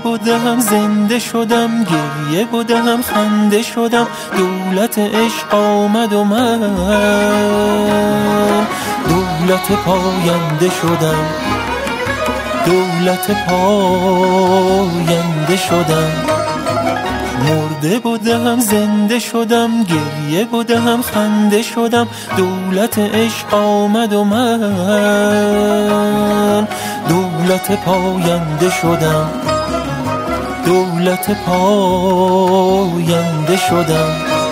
بودم زنده شدم، گریه بودم خنده شدم، دولت عشق آمد و من دولت پاینده شدم، دولت پاینده شدم. مرده بودم زنده شدم، گریه بودم خنده شدم، دولت عشق آمد و من دولت پاینده شدم، دولت پاینده شدم.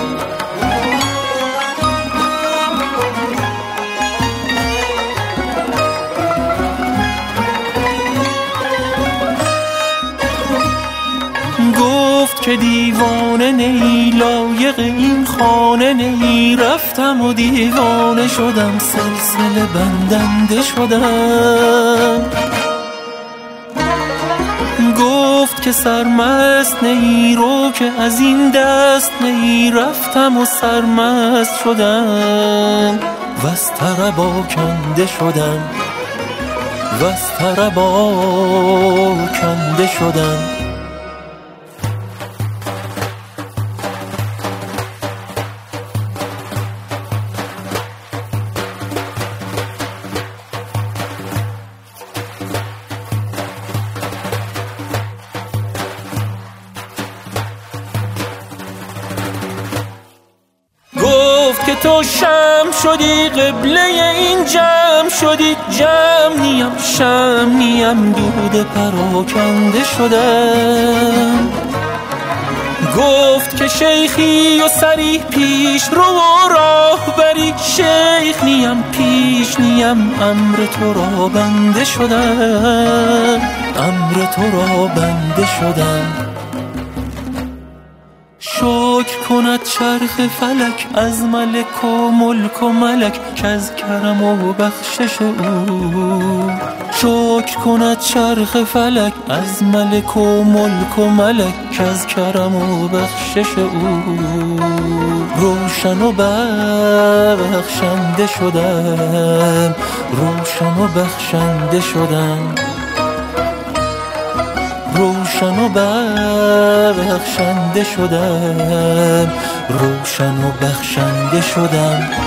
گفت که دیوانه نی، لایق این خانه نی، رفتم و دیوانه شدم، سلسله بندنده شدم. گفت که سرمست نی، رو که از این دست نی، رفتم و سرمست شدم، وز طرب آکنده شدم، وز طرب آکنده شدم. گفت که تو شمع شدی، قبله این جمع شدی، جمع نیم شمع نیم، دود پراکنده شدم. گفت که شیخی و سری پیش رو و راه بری، شیخ نیم پیش نیم، امر تو را بنده شدم، امر تو را بنده شدم. شکر کند چرخ فلک از ملک و ملک و ملک، که از کرم و بخشش او. شکر کند چرخ فلک از ملک و ملک و ملک، که از کرم و بخشش او. روشن و بخشنده شدم، روشن و بخشنده شدم، روشن و بخشنده شدم، روشن و بخشنده شدم.